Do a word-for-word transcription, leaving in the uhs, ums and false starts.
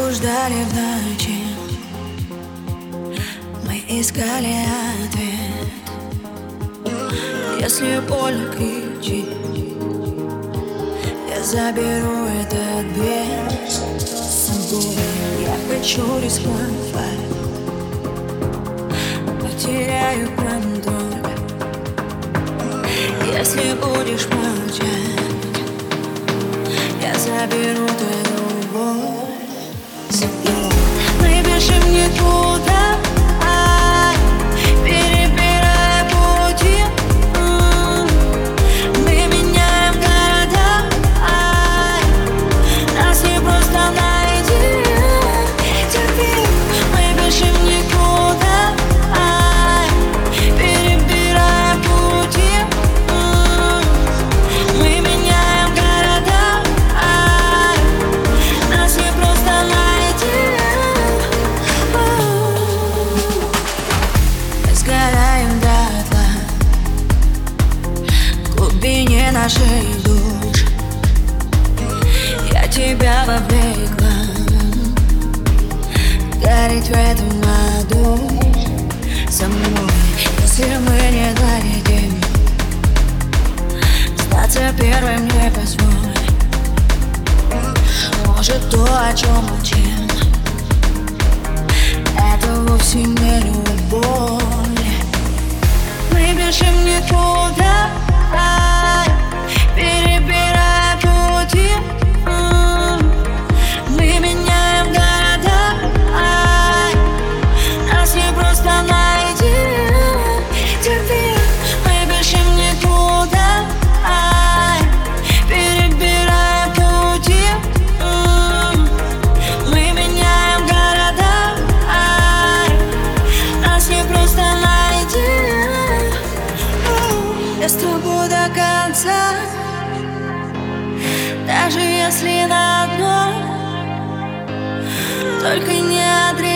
блуждали в ночи, мы искали ответ. Если больно, кричи, я заберу этот бед с собой. Я хочу рисковать, потеряю контроль. Если будешь молчать, я заберу твою боль с собой. Мы бежим никуда, перебирая пути. Мы меняем города, нас не просто найти. Мы бежим никуда, перебирая пути. Мы меняем города, нас не просто найти. Мы сгораем дотла в глубине наших душ. Я тебя вовлекла гореть в этом аду со мной. Если мы не долетим, сдаться первым не позволь. Может, то, о чем молчим, это вовсе не любовь. Мы бежим никуда, перебирая пути. Мы меняем города, нас не просто найти. Мы бежим никуда, перебирая пути. Мы меняем города, нас не просто найти. Я с тобой до конца, даже если на одно, только не отрицай.